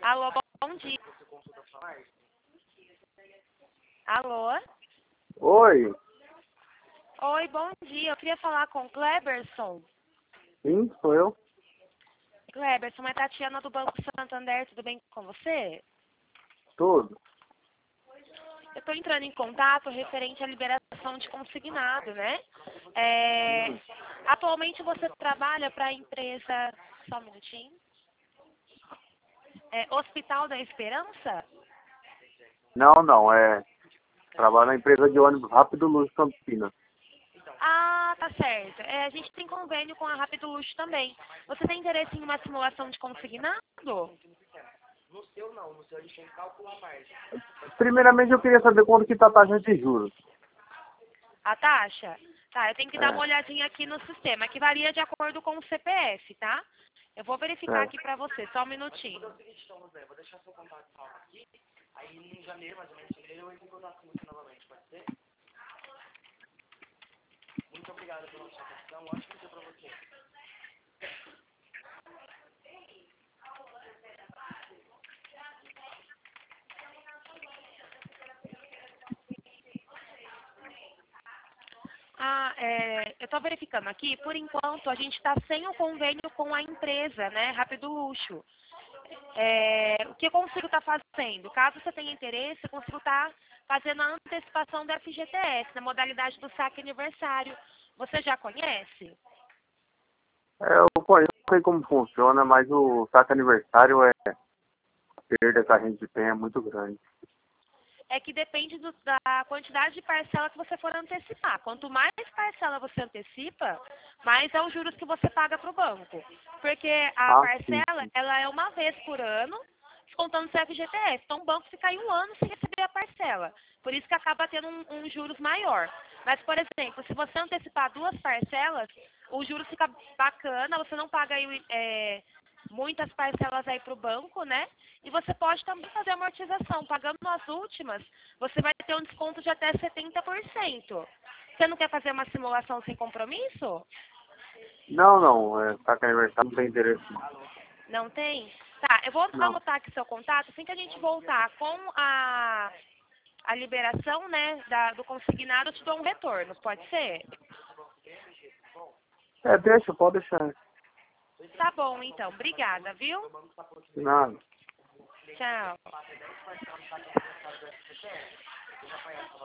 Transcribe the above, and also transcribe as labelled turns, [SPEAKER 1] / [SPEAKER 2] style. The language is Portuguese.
[SPEAKER 1] Alô, bom dia. Alô?
[SPEAKER 2] Oi,
[SPEAKER 1] Oi, bom dia. Eu queria falar com o Kleberson.
[SPEAKER 2] sim, sou eu.
[SPEAKER 1] Kleberson, é Tatiana do Banco Santander, tudo bem com você?
[SPEAKER 2] Tudo.
[SPEAKER 1] Eu estou entrando em contato referente à liberação de consignado, né? Atualmente você trabalha para a empresa... Só um minutinho. Hospital da Esperança?
[SPEAKER 2] Não, trabalho na empresa de ônibus Rápido Luz Campinas.
[SPEAKER 1] Ah, tá certo. A gente tem convênio com a Rápido Luxo também. Você tem interesse em uma simulação de consignado?
[SPEAKER 2] Primeiramente eu queria saber quanto que tá a taxa de juros.
[SPEAKER 1] A taxa? Tá, eu tenho que dar uma
[SPEAKER 2] É,
[SPEAKER 1] olhadinha aqui no sistema, que varia de acordo com o CPF, tá? Eu vou verificar
[SPEAKER 2] é.
[SPEAKER 1] aqui pra você, só um minutinho. Eu estou verificando aqui, por enquanto a gente está sem o convênio com a empresa, né, Rápido Luxo. O que eu consigo estar fazendo? Caso você tenha interesse, eu consigo estar fazendo a antecipação do FGTS, na modalidade do saque aniversário. Você já conhece?
[SPEAKER 2] Eu conheço, não sei como funciona, mas o saque aniversário a perda que a gente tem é muito grande.
[SPEAKER 1] É que depende da quantidade de parcela que você for antecipar. Quanto mais parcela você antecipa, mais é os juros que você paga para o banco. Porque a
[SPEAKER 2] Ah, sim,
[SPEAKER 1] parcela,
[SPEAKER 2] sim.
[SPEAKER 1] ela é uma vez por ano, descontando o FGTS. Então o banco fica aí um ano sem receber a parcela. Por isso que acaba tendo um juros maior. Mas, por exemplo, se você antecipar duas parcelas, o juros fica bacana, você não paga aí, muitas parcelas aí para o banco, né? E você pode também fazer amortização. Pagando as últimas, você vai ter um desconto de até 70%. Você não quer fazer uma simulação sem compromisso?
[SPEAKER 2] Não, saque aniversário não tem interesse.
[SPEAKER 1] Não tem? Tá, eu vou
[SPEAKER 2] Não.
[SPEAKER 1] anotar aqui seu contato. Assim que a gente voltar com a liberação, né, do consignado, eu te dou um retorno. Pode ser?
[SPEAKER 2] Pode deixar.
[SPEAKER 1] Tá bom, então. Obrigada, viu?
[SPEAKER 2] Nada.
[SPEAKER 1] Tchau.